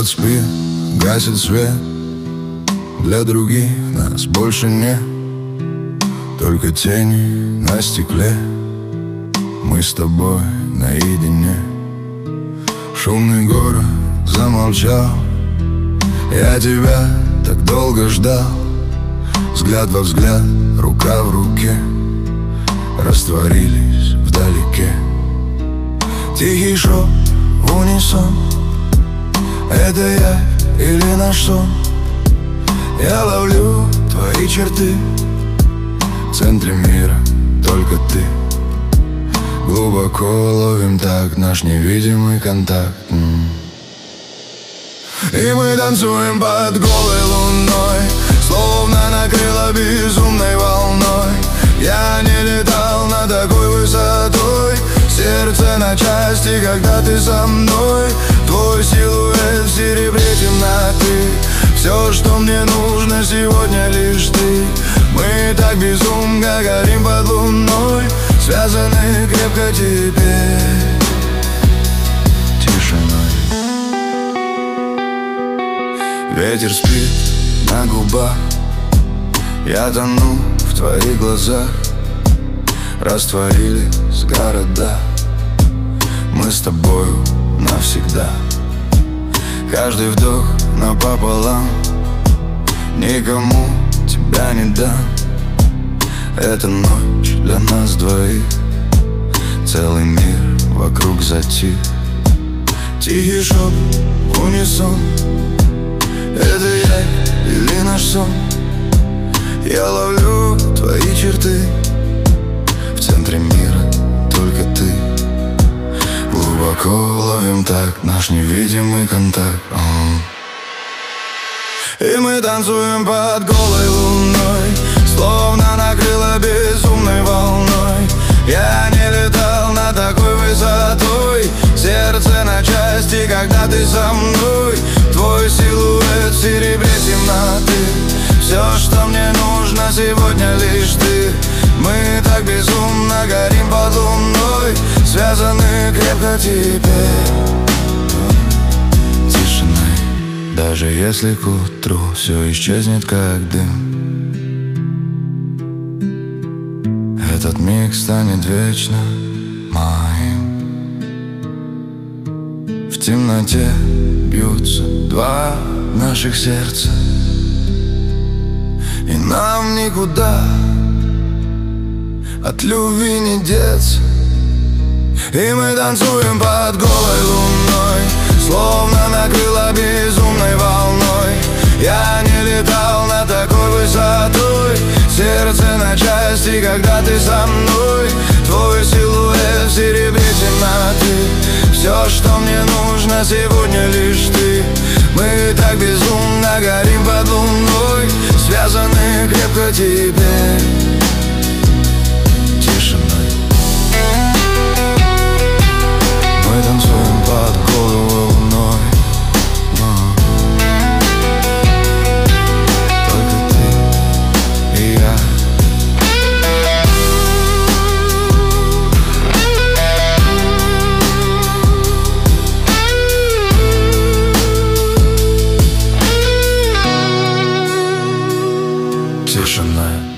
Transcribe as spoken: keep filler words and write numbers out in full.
Город спит, гасит свет. Для других нас больше нет, только тени на стекле. Мы с тобой наедине. Шумный город замолчал. Я тебя так долго ждал. Взгляд во взгляд, рука в руке, растворились вдалеке. Тихий шепот в унисон. Это я или наш сон? Я ловлю твои черты. В центре мира только ты. Глубоко ловим так наш невидимый контакт. И мы танцуем под голой луной, словно накрыло безумной волной. Я не летал над такой высотой. Сердце на части, когда ты со мной. Твой силуэт в серебре темноты. Все, что мне нужно сегодня, лишь ты. Мы так безумно горим под луной, связаны крепко теперь тишиной. Ветер спит на губах. Я тону в твоих глазах. Растворились города. Мы с тобою навсегда. Каждый вдох напополам. Никому тебя не дам. Эта ночь для нас двоих. Целый мир вокруг затих. Тихий шепот в унисон. Это я или наш сон? Я ловлю твои черты. В центре мира только ты. Глубоко ловим так наш невидимый контакт. И мы танцуем под голой луной, словно накрыло безумной волной. Я не летал над такой высотой. Сердце на части, когда ты со мной. Твой силуэт в серебре темноты. Все, что мне нужно сегодня, лишь ты. Мы так безумно горим под луной, связаны крепко теперь тишиной. Даже если к утру все исчезнет как дым, этот миг станет вечно моим. В темноте бьются два наших сердца, и нам никуда от любви не деться. И мы танцуем под голой луной, словно накрыло безумной волной. Я не летал над такой высотой. Сердце на части, когда ты со мной. Твой силуэт в серебре темноты. Все, что мне нужно сегодня, лишь ты. Мы так безумно горим под луной, связаны крепко теперь тишиной. Мы танцуем под голой луной. Только ты и я. Тишина.